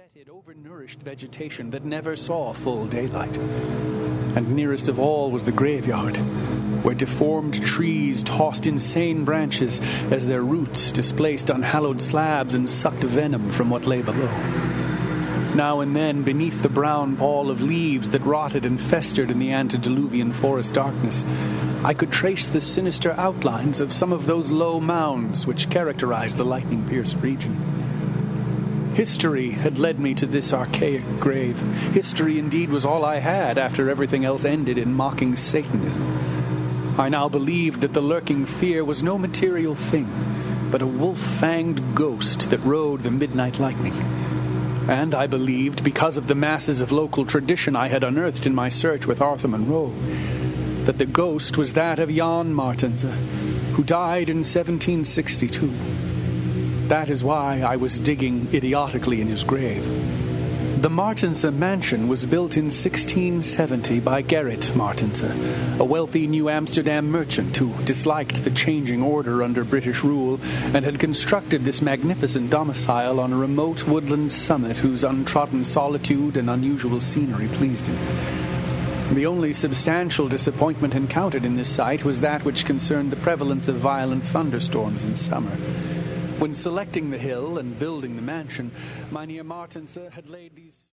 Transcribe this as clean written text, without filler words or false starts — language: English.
fetid, overnourished vegetation that never saw full daylight. And nearest of all was the graveyard, where deformed trees tossed insane branches as their roots displaced unhallowed slabs and sucked venom from what lay below. Now and then, beneath the brown pall of leaves that rotted and festered in the antediluvian forest darkness, I could trace the sinister outlines of some of those low mounds which characterized the lightning-pierced region. History had led me to this archaic grave. History, indeed, was all I had after everything else ended in mocking Satanism. I now believed that the lurking fear was no material thing, but a wolf-fanged ghost that rode the midnight lightning. And I believed, because of the masses of local tradition I had unearthed in my search with Arthur Monroe, that the ghost was that of Jan Martense, who died in 1762. That is why I was digging idiotically in his grave. The Martense mansion was built in 1670 by Gerrit Martense, a wealthy New Amsterdam merchant who disliked the changing order under British rule and had constructed this magnificent domicile on a remote woodland summit whose untrodden solitude and unusual scenery pleased him. The only substantial disappointment encountered in this site was that which concerned the prevalence of violent thunderstorms in summer. When selecting the hill and building the mansion, Mynheer Martense had laid these...